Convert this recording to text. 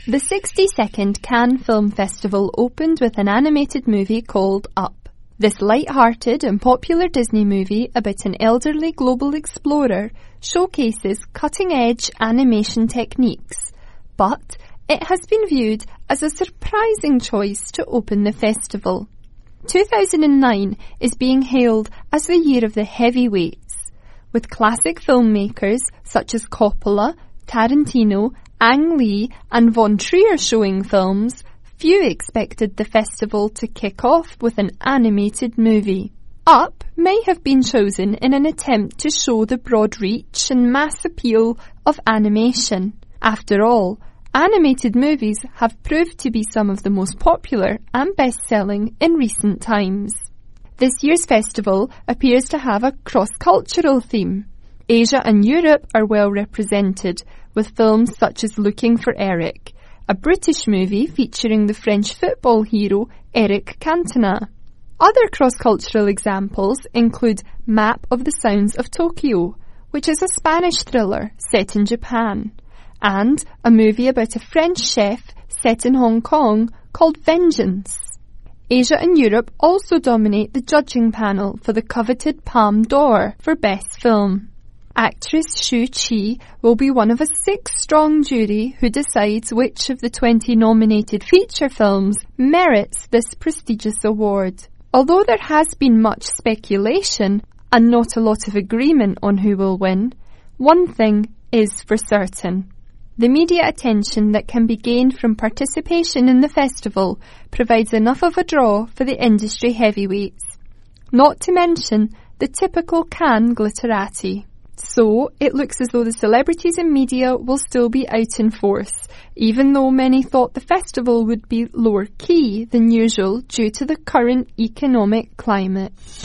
The 62nd Cannes Film Festival opened with an animated movie called Up. This light-hearted and popular Disney movie about an elderly global explorer showcases cutting-edge animation techniques, but it has been viewed as a surprising choice to open the festival. 2009 is being hailed as the year of the heavyweights, with classic filmmakers such as Coppola, Tarantino, Ang Lee and Von Trier showing films. Few expected the festival to kick off with an animated movie. Up may have been chosen in an attempt to show the broad reach and mass appeal of animation. After all, animated movies have proved to be some of the most popular and best-selling in recent times. This year's festival appears to have a cross-cultural theme. Asia and Europe are well represented, with films such as Looking for Eric, a British movie featuring the French football hero Eric Cantona. Other cross-cultural examples include Map of the Sounds of Tokyo, which is a Spanish thriller set in Japan, and a movie about a French chef set in Hong Kong called Vengeance. Asia and Europe also dominate the judging panel for the coveted Palme d'Or for Best Film. Actress Shu Qi will be one of a 6-strong jury who decides which of the 20 nominated feature films merits this prestigious award. Although there has been much speculation and not a lot of agreement on who will win, one thing is for certain. The media attention that can be gained from participation in the festival provides enough of a draw for the industry heavyweights, not to mention the typical Cannes glitterati. So, it looks as though the celebrities and media will still be out in force, even though many thought the festival would be lower key than usual due to the current economic climate.